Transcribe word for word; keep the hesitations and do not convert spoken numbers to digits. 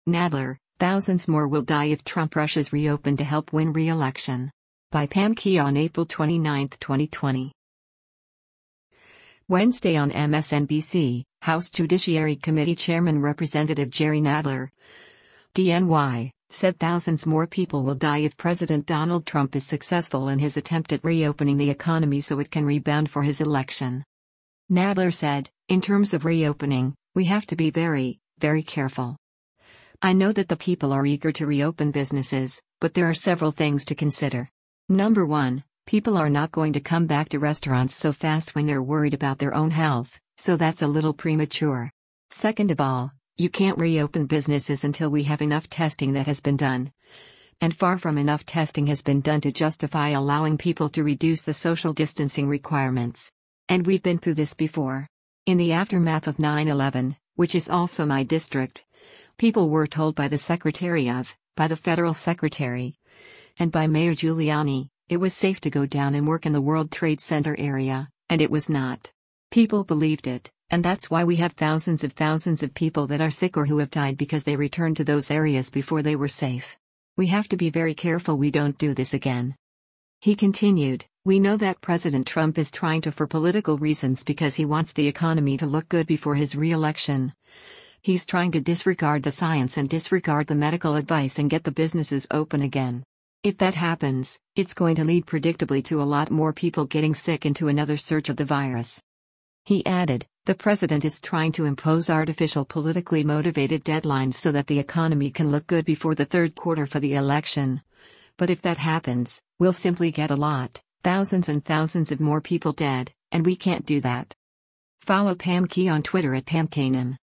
Nadler, thousands more will die if Trump rushes reopen to help win re-election. By Pam Key on April twenty-ninth, twenty twenty. Wednesday on M S N B C, House Judiciary Committee Chairman Representative Jerry Nadler, D N Y, said thousands more people will die if President Donald Trump is successful in his attempt at reopening the economy so it can rebound for his election. Nadler said, "In terms of reopening, we have to be very, very careful. I know that the people are eager to reopen businesses, but there are several things to consider. Number one, people are not going to come back to restaurants so fast when they're worried about their own health, so that's a little premature. Second of all, you can't reopen businesses until we have enough testing that has been done. And far from enough testing has been done to justify allowing people to reduce the social distancing requirements. And we've been through this before. In the aftermath of nine eleven, which is also my district, people were told by the Secretary of, by the federal secretary, and by Mayor Giuliani, it was safe to go down and work in the World Trade Center area, and it was not. People believed it, and that's why we have thousands of thousands of people that are sick or who have died because they returned to those areas before they were safe. We have to be very careful we don't do this again." He continued, "We know that President Trump is trying to for political reasons because he wants the economy to look good before his re-election. He's trying to disregard the science and disregard the medical advice and get the businesses open again. If that happens, it's going to lead predictably to a lot more people getting sick and to another surge of the virus." He added, "The president is trying to impose artificial politically motivated deadlines so that the economy can look good before the third quarter for the election. But if that happens, we'll simply get a lot, thousands and thousands of more people dead, and we can't do that." Follow Pam Key on Twitter at Pam Kanan.